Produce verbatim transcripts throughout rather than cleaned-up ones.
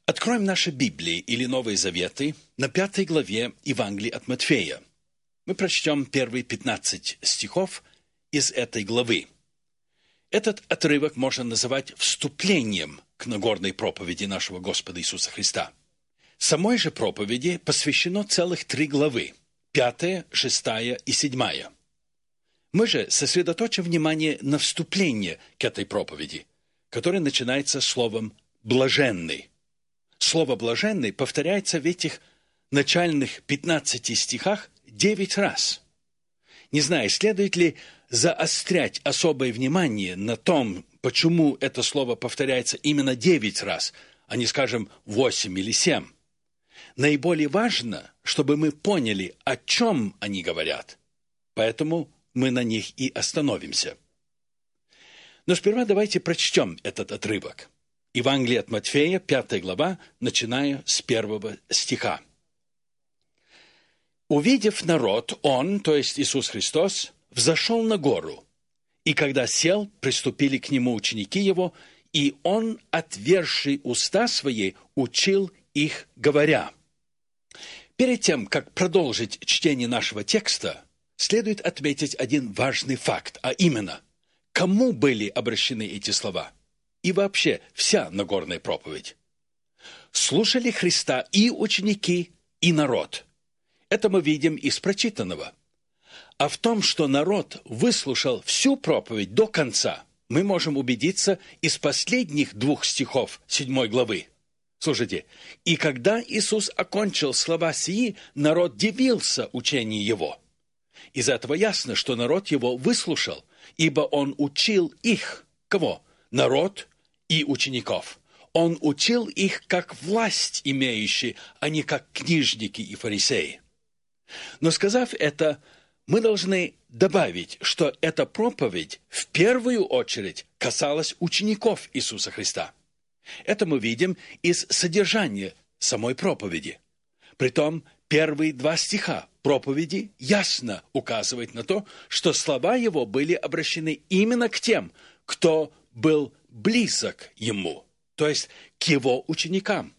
Откроем наши Библии или Новые Заветы на пятой главе Евангелия от Матфея. Мы прочтем первые пятнадцать стихов из этой главы. Этот отрывок можно называть вступлением к Нагорной проповеди нашего Господа Иисуса Христа. Самой же проповеди посвящено целых три главы – пятая, шестая и седьмая. Мы же сосредоточим внимание на вступлении к этой проповеди, которое начинается словом «блаженный». Слово «блаженный» повторяется в этих начальных пятнадцати стихах девять раз. Не знаю, следует ли заострять особое внимание на том, почему это слово повторяется именно девять раз, а не, скажем, восемь или семь. Наиболее важно, чтобы мы поняли, о чем они говорят. Поэтому мы на них и остановимся. Но сперва давайте прочтем этот отрывок. Евангелие от Матфея, пятая глава, начиная с первого стиха. «Увидев народ, он, то есть Иисус Христос, взошел на гору, и когда сел, приступили к нему ученики его, и он, отверший уста свои, учил их, говоря». Перед тем, как продолжить чтение нашего текста, следует отметить один важный факт, а именно, кому были обращены эти слова и вообще вся Нагорная проповедь. Слушали Христа и ученики, и народ. Это мы видим из прочитанного. А в том, что народ выслушал всю проповедь до конца, мы можем убедиться из последних двух стихов седьмой главы. Слушайте, «И когда Иисус окончил слова сии, народ дивился учению Его». Из этого ясно, что народ Его выслушал, ибо Он учил их. Кого? Народ и учеников. Он учил их как власть имеющие, а не как книжники и фарисеи. Но сказав это, мы должны добавить, что эта проповедь в первую очередь касалась учеников Иисуса Христа. Это мы видим из содержания самой проповеди. Притом, первые два стиха проповеди ясно указывают на то, что слова его были обращены именно к тем, кто был близок ему, то есть к его ученикам.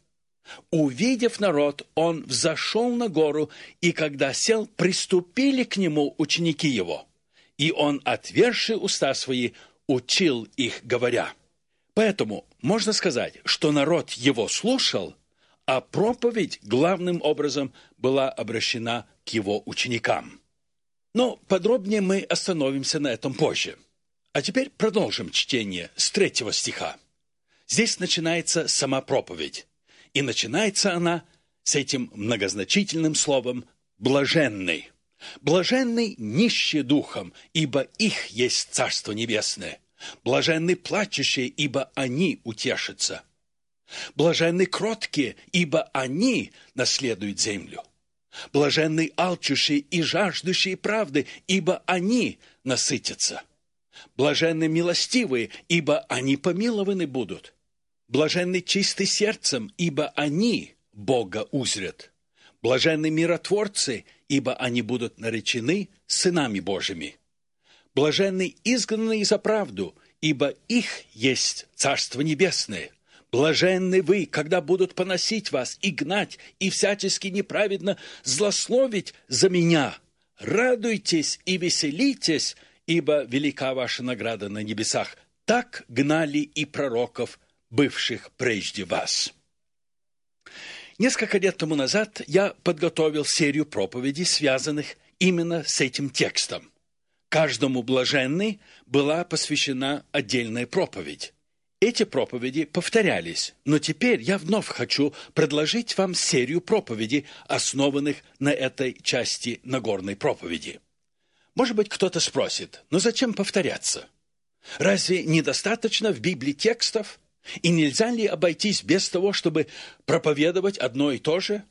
«Увидев народ, он взошел на гору, и когда сел, приступили к нему ученики его, и он, отверши уста свои, учил их, говоря». Поэтому можно сказать, что народ его слушал, а проповедь главным образом была обращена к его ученикам. Но подробнее мы остановимся на этом позже. А теперь продолжим чтение с третьего стиха. Здесь начинается сама проповедь, и начинается она с этим многозначительным словом «блаженный». «Блаженный нищие духом, ибо их есть Царство Небесное. Блаженны плачущие, ибо они утешатся. Блаженны кроткие, ибо они наследуют землю. Блаженны алчущие и жаждущие правды, ибо они насытятся. Блаженны милостивые, ибо они помилованы будут. Блаженны чисты сердцем, ибо они Бога узрят. Блаженны миротворцы, ибо они будут наречены сынами Божьими. Блаженны изгнанные за правду, ибо их есть Царство Небесное. Блаженны вы, когда будут поносить вас и гнать, и всячески неправедно злословить за меня. Радуйтесь и веселитесь, ибо велика ваша награда на небесах. Так гнали и пророков, бывших прежде вас». Несколько лет тому назад я подготовил серию проповедей, связанных именно с этим текстом. Каждому блаженный была посвящена отдельная проповедь. Эти проповеди повторялись, но теперь я вновь хочу предложить вам серию проповедей, основанных на этой части Нагорной проповеди. Может быть, кто-то спросит, но зачем повторяться? Разве недостаточно в Библии текстов? И нельзя ли обойтись без того, чтобы проповедовать одно и то же?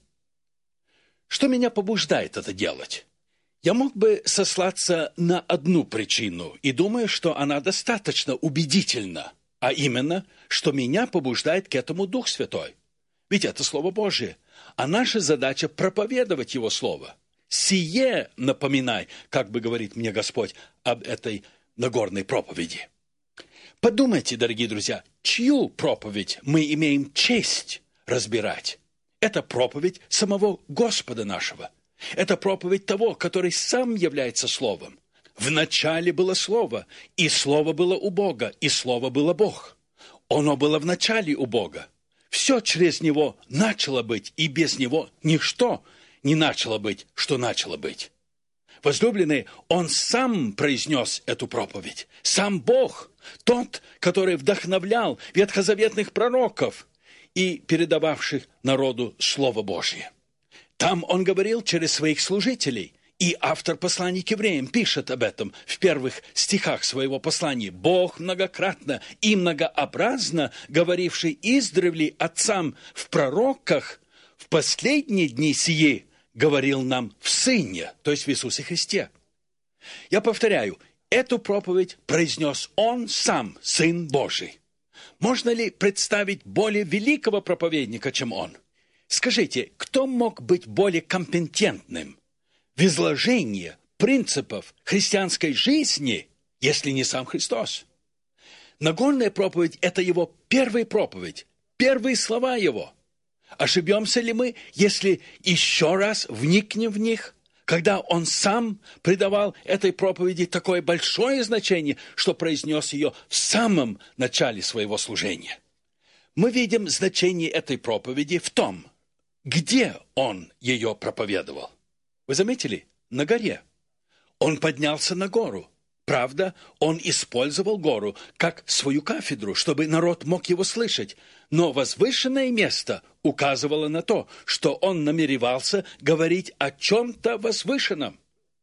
Что меня побуждает это делать? Я мог бы сослаться на одну причину, и думаю, что она достаточно убедительна, а именно, что меня побуждает к этому Дух Святой. Ведь это Слово Божие, а наша задача проповедовать Его Слово. «Сие напоминай», как бы говорит мне Господь об этой Нагорной проповеди. Подумайте, дорогие друзья, чью проповедь мы имеем честь разбирать. Это проповедь самого Господа нашего. Это проповедь того, который сам является Словом. В начале было Слово, и Слово было у Бога, и Слово было Бог. Оно было в начале у Бога. Все через Него начало быть, и без Него ничто не начало быть, что начало быть. Возлюбленные, Он сам произнес эту проповедь. Сам Бог, тот, который вдохновлял ветхозаветных пророков и передававших народу Слово Божье. Там Он говорил через своих служителей, и автор послания к евреям пишет об этом в первых стихах своего послания. «Бог многократно и многообразно, говоривший издревле отцам в пророках, в последние дни сии говорил нам в Сыне», то есть в Иисусе Христе. Я повторяю, эту проповедь произнес Он сам, Сын Божий. Можно ли представить более великого проповедника, чем Он? Скажите, кто мог быть более компетентным в изложении принципов христианской жизни, если не сам Христос? Нагорная проповедь – это Его первая проповедь, первые слова Его. Ошибемся ли мы, если еще раз вникнем в них, когда Он сам придавал этой проповеди такое большое значение, что произнес ее в самом начале своего служения? Мы видим значение этой проповеди в том, где Он ее проповедовал. Вы заметили? На горе. Он поднялся на гору. Правда, Он использовал гору как свою кафедру, чтобы народ мог его слышать. Но возвышенное место указывало на то, что Он намеревался говорить о чем-то возвышенном.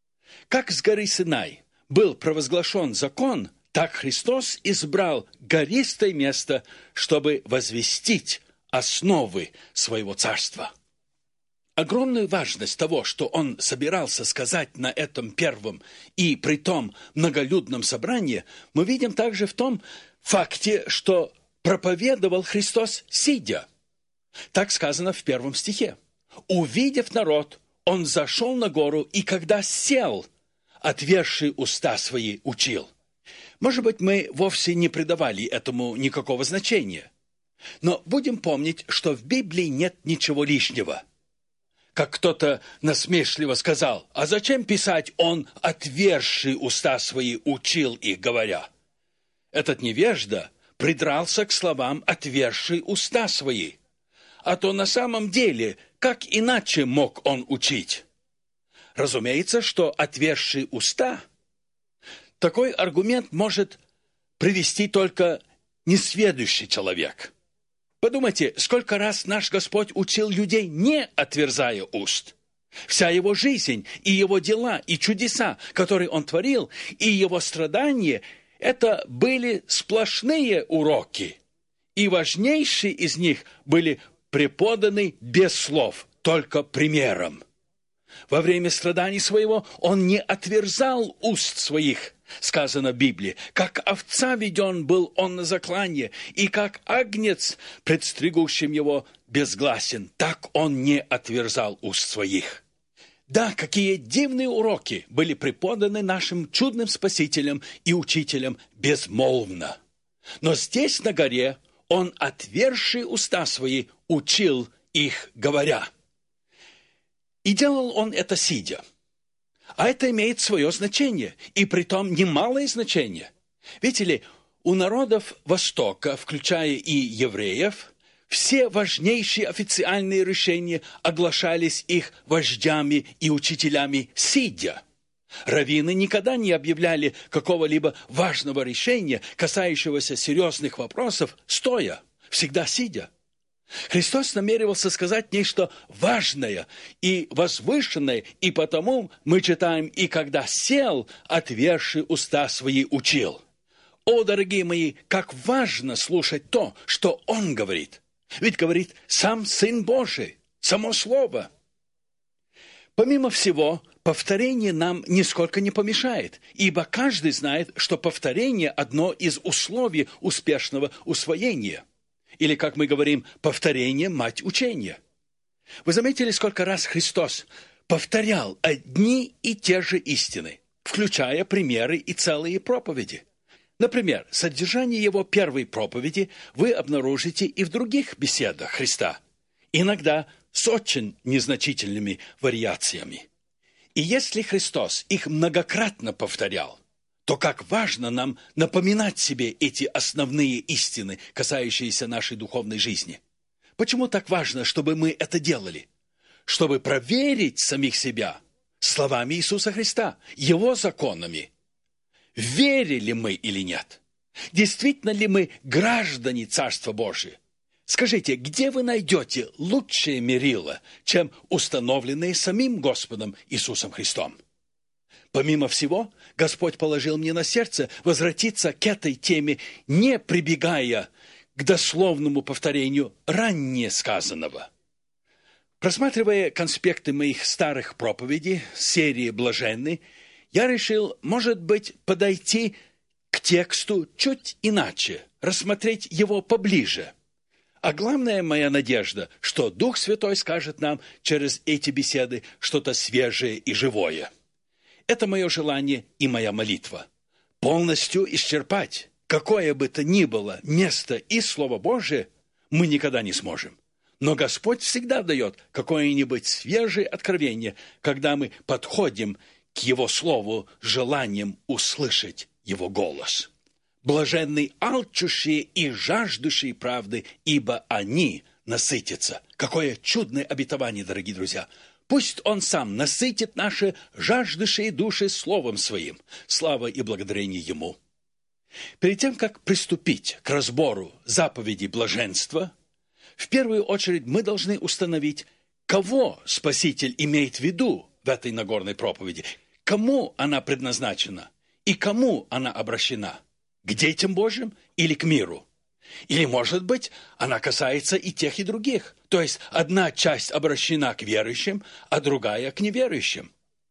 Как с горы Синай был провозглашен закон, так Христос избрал гористое место, чтобы возвестить основы своего царства. Огромную важность того, что Он собирался сказать на этом первом и притом многолюдном собрании, мы видим также в том факте, что проповедовал Христос сидя. Так сказано в первом стихе. «Увидев народ, Он зашел на гору, и когда сел, отверши уста свои, учил». Может быть, мы вовсе не придавали этому никакого значения. Но будем помнить, что в Библии нет ничего лишнего. Как кто-то насмешливо сказал, а зачем писать «Он, отверши уста свои, учил их, говоря»? Этот невежда придрался к словам «отверши уста свои». А то на самом деле, как иначе мог он учить? Разумеется, что «отверши уста» такой аргумент может привести только несведущий человек. Подумайте, сколько раз наш Господь учил людей, не отверзая уст. Вся Его жизнь, и Его дела, и чудеса, которые Он творил, и Его страдания – это были сплошные уроки. И важнейшие из них были преподаны без слов, только примером. Во время страданий Своего Он не отверзал уст Своих, сказано в Библии. Как овца веден был Он на заклание, и как агнец, предстригущим Его, безгласен, так Он не отверзал уст Своих. Да, какие дивные уроки были преподаны нашим чудным Спасителем и Учителем безмолвно. Но здесь, на горе, Он, отверши уста Свои, учил их, говоря. И делал Он это сидя. А это имеет свое значение, и притом немалое значение. Видите ли, у народов Востока, включая и евреев, все важнейшие официальные решения оглашались их вождями и учителями сидя. Раввины никогда не объявляли какого-либо важного решения, касающегося серьезных вопросов, стоя, всегда сидя. Христос намеревался сказать нечто важное и возвышенное, и потому мы читаем «И когда сел, отверши уста свои, учил». О, дорогие мои, как важно слушать то, что Он говорит. Ведь говорит сам Сын Божий, само Слово. Помимо всего, повторение нам нисколько не помешает, ибо каждый знает, что повторение – одно из условий успешного усвоения. Или, как мы говорим, повторение – мать учения. Вы заметили, сколько раз Христос повторял одни и те же истины, включая примеры и целые проповеди? Например, содержание Его первой проповеди вы обнаружите и в других беседах Христа. иногда с очень незначительными вариациями. И если Христос их многократно повторял, то как важно нам напоминать себе эти основные истины, касающиеся нашей духовной жизни. Почему так важно, чтобы мы это делали? Чтобы проверить самих себя словами Иисуса Христа, Его законами. Верили мы или нет? Действительно ли мы граждане Царства Божия? Скажите, где вы найдете лучшее мерило, чем установленные самим Господом Иисусом Христом? Помимо всего, Господь положил мне на сердце возвратиться к этой теме, не прибегая к дословному повторению ранее сказанного. Просматривая конспекты моих старых проповедей, серии «Блаженны», я решил, может быть, подойти к тексту чуть иначе, рассмотреть его поближе. А главная моя надежда, что Дух Святой скажет нам через эти беседы что-то свежее и живое. Это мое желание и моя молитва. Полностью исчерпать какое бы то ни было место из Слова Божия мы никогда не сможем. Но Господь всегда дает какое-нибудь свежее откровение, когда мы подходим к Его Слову с желанием услышать Его голос. Блаженны алчущие и жаждущие правды, ибо они насытятся. Какое чудное обетование, дорогие друзья! Пусть Он Сам насытит наши жаждущие души Словом Своим. Слава и благодарение Ему. Перед тем, как приступить к разбору заповедей блаженства, в первую очередь мы должны установить, кого Спаситель имеет в виду в этой Нагорной проповеди, кому она предназначена и кому она обращена. К детям Божьим или к миру? Или, может быть, она касается и тех, и других. То есть, одна часть обращена к верующим, а другая к неверующим.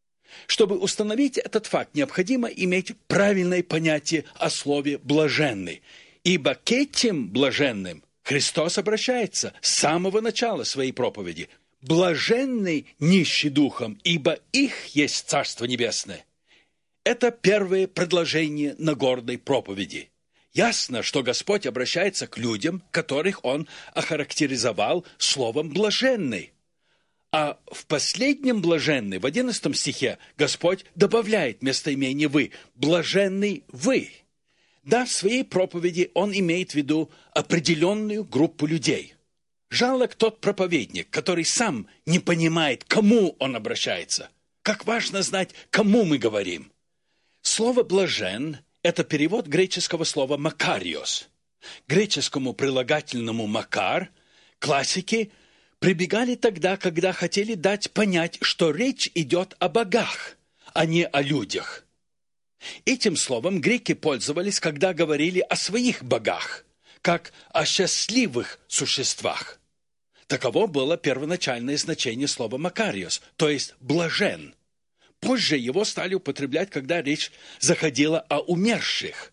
Чтобы установить этот факт, необходимо иметь правильное понятие о слове «блаженный». Ибо к этим блаженным Христос обращается с самого начала своей проповеди. «Блаженный нищий духом, ибо их есть Царство Небесное». Это первое предложение Нагорной проповеди. Ясно, что Господь обращается к людям, которых Он охарактеризовал словом «блаженный». А в последнем «блаженный», в одиннадцатом стихе, Господь добавляет местоимение «вы», «блаженный вы». Да, в своей проповеди Он имеет в виду определенную группу людей. Жалок тот проповедник, который сам не понимает, к кому он обращается. Как важно знать, кому мы говорим. Слово «блажен» – это перевод греческого слова «макариос». К греческому прилагательному «макар» классики прибегали тогда, когда хотели дать понять, что речь идет о богах, а не о людях. Этим словом греки пользовались, когда говорили о своих богах, как о счастливых существах. Таково было первоначальное значение слова «макариос», то есть «блажен». Позже его стали употреблять, когда речь заходила о умерших.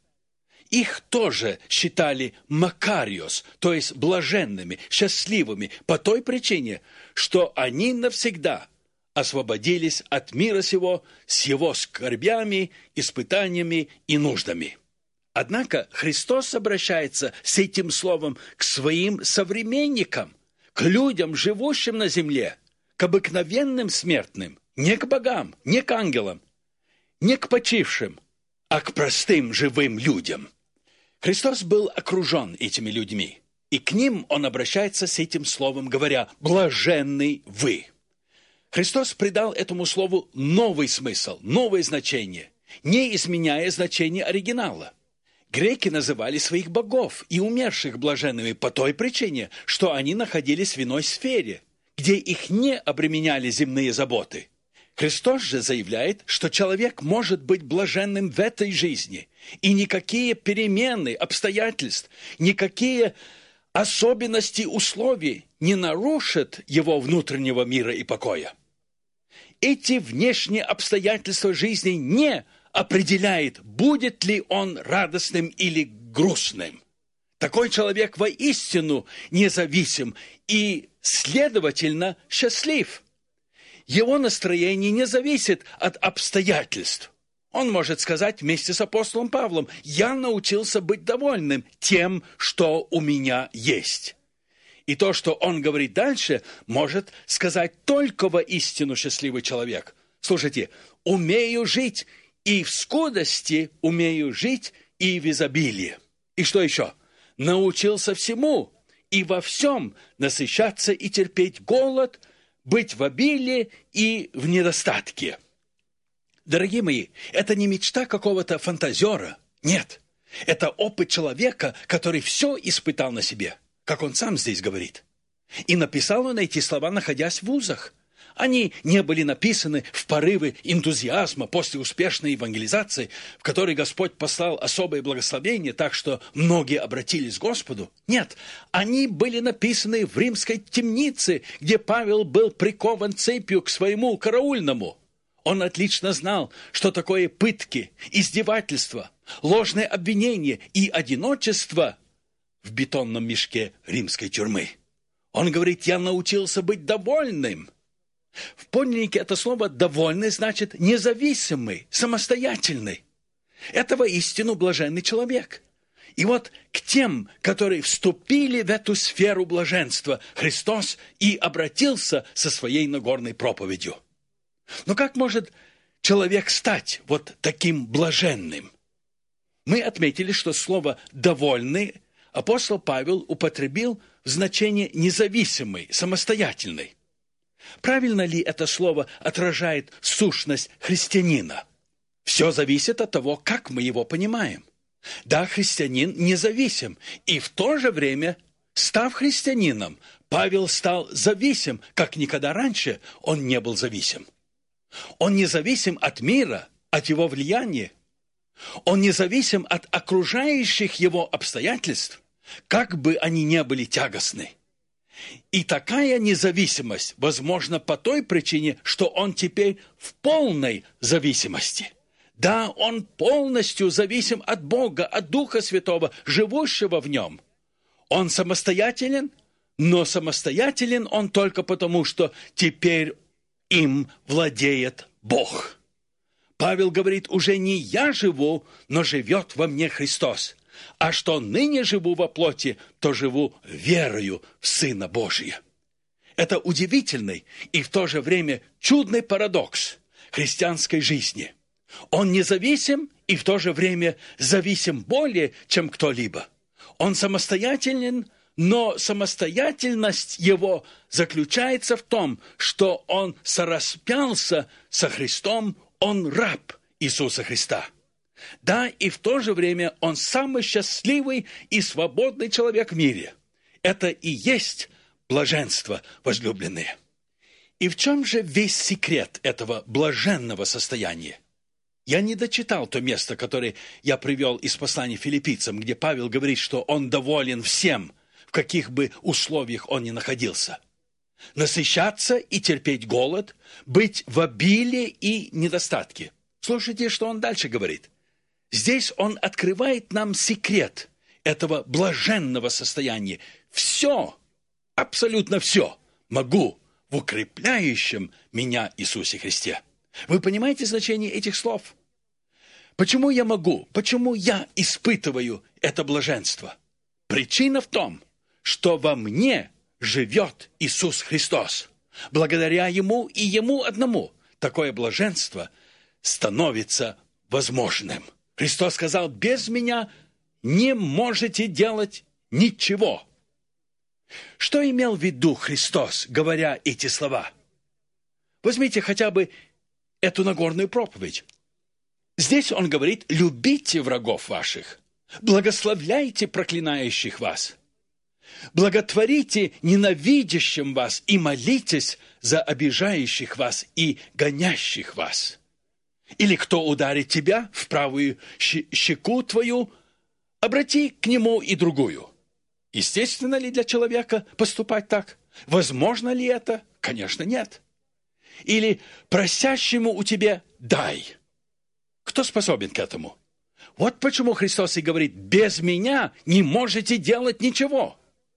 Их тоже считали макариос, то есть блаженными, счастливыми, по той причине, что они навсегда освободились от мира сего с его скорбями, испытаниями и нуждами. Однако Христос обращается с этим словом к своим современникам, к людям, живущим на земле, к обыкновенным смертным, не к богам, не к ангелам, не к почившим, а к простым живым людям. Христос был окружен этими людьми, и к ним Он обращается с этим словом, говоря «блаженны вы». Христос придал этому слову новый смысл, новое значение, не изменяя значение оригинала. Греки называли своих богов и умерших блаженными по той причине, что они находились в иной сфере, где их не обременяли земные заботы. Христос же заявляет, что человек может быть блаженным в этой жизни, и никакие перемены обстоятельств, никакие особенности условий не нарушат его внутреннего мира и покоя. Эти внешние обстоятельства жизни не определяет, будет ли он радостным или грустным. Такой человек воистину независим и, следовательно, счастлив. Его настроение не зависит от обстоятельств. Он может сказать вместе с апостолом Павлом: «Я научился быть довольным тем, что у меня есть». И то, что он говорит дальше, может сказать только воистину счастливый человек. Слушайте, умею жить и в скудости, умею жить и в изобилии. И что еще? Научился всему и во всем насыщаться и терпеть голод, быть в обилии и в недостатке. Дорогие мои, это не мечта какого-то фантазера. Нет, это опыт человека, который все испытал на себе, как он сам здесь говорит. И написал он эти слова, находясь в вузах. Они не были написаны в порыве энтузиазма после успешной евангелизации, в которой Господь послал особое благословение, так что многие обратились к Господу. Нет, они были написаны в римской темнице, где Павел был прикован цепью к своему караульному. Он отлично знал, что такое пытки, издевательства, ложное обвинение и одиночество в бетонном мешке римской тюрьмы. Он говорит: «Я научился быть довольным». В подлиннике это слово «довольный» значит независимый, самостоятельный. Это воистину блаженный человек. И вот к тем, которые вступили в эту сферу блаженства, Христос и обратился со своей Нагорной проповедью. Но как может человек стать вот таким блаженным? Мы отметили, что слово «довольный» апостол Павел употребил в значении «независимый», «самостоятельный». Правильно ли это слово отражает сущность христианина? Все зависит от того, как мы его понимаем. Да, христианин независим, и в то же время, став христианином, Павел стал зависим, как никогда раньше он не был зависим. Он независим от мира, от его влияния. Он независим от окружающих его обстоятельств, как бы они ни были тягостны. И такая независимость возможна по той причине, что он теперь в полной зависимости. Да, он полностью зависим от Бога, от Духа Святого, живущего в нем. Он самостоятелен, но самостоятелен он только потому, что теперь им владеет Бог. Павел говорит: «Уже не я живу, но живет во мне Христос. А что ныне живу во плоти, то живу верою в Сына Божия». Это удивительный и в то же время чудный парадокс христианской жизни. Он независим и в то же время зависим более, чем кто-либо. Он самостоятелен, но самостоятельность его заключается в том, что он сораспялся со Христом, он раб Иисуса Христа. Да, и в то же время он самый счастливый и свободный человек в мире. Это и есть блаженство, возлюбленные. И в чем же весь секрет этого блаженного состояния? Я не дочитал то место, которое я привел из послания филиппийцам, где Павел говорит, что он доволен всем, в каких бы условиях он ни находился. Насыщаться и терпеть голод, быть в обилии и недостатке. Слушайте, что он дальше говорит. Здесь он открывает нам секрет этого блаженного состояния. Все, абсолютно все могу в укрепляющем меня Иисусе Христе. Вы понимаете значение этих слов? Почему я могу? Почему я испытываю это блаженство? Причина в том, что во мне живет Иисус Христос. Благодаря Ему и Ему одному такое блаженство становится возможным. Христос сказал: «Без меня не можете делать ничего». Что имел в виду Христос, говоря эти слова? Возьмите хотя бы эту Нагорную проповедь. Здесь он говорит: «Любите врагов ваших, благословляйте проклинающих вас, благотворите ненавидящим вас и молитесь за обижающих вас и гонящих вас». Или кто ударит тебя в правую щеку твою, обрати к нему и другую. Естественно ли для человека поступать так? Возможно ли это? Конечно, нет. Или просящему у тебя дай. Кто способен к этому? Вот почему Христос и говорит: «Без меня не можете делать ничего».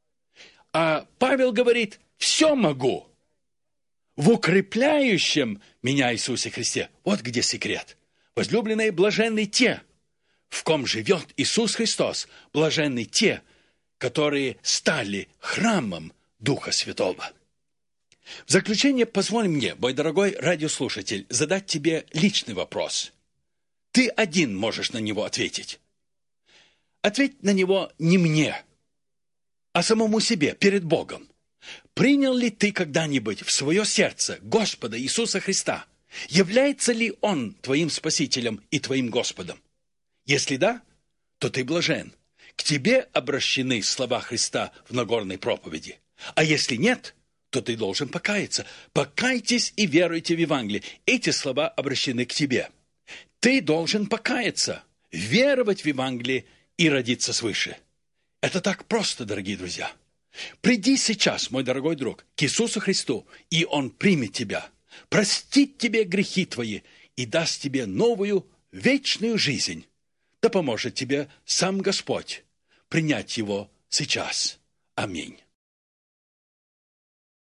А Павел говорит: «Все могу в укрепляющем меня Иисусе Христе». Вот где секрет. Возлюбленные, блаженны те, в ком живет Иисус Христос. Блаженны те, которые стали храмом Духа Святого. В заключение позволь мне, мой дорогой радиослушатель, задать тебе личный вопрос. Ты один можешь на него ответить. Ответь на него не мне, а самому себе, перед Богом. Принял ли ты когда-нибудь в свое сердце Господа Иисуса Христа? Является ли Он твоим Спасителем и твоим Господом? Если да, то ты блажен. К тебе обращены слова Христа в Нагорной проповеди. А если нет, то ты должен покаяться. Покайтесь и веруйте в Евангелие. Эти слова обращены к тебе. Ты должен покаяться, веровать в Евангелие и родиться свыше. Это так просто, дорогие друзья. Приди сейчас, мой дорогой друг, к Иисусу Христу, и Он примет тебя, простит тебе грехи твои и даст тебе новую вечную жизнь. Да поможет тебе сам Господь принять его сейчас. Аминь.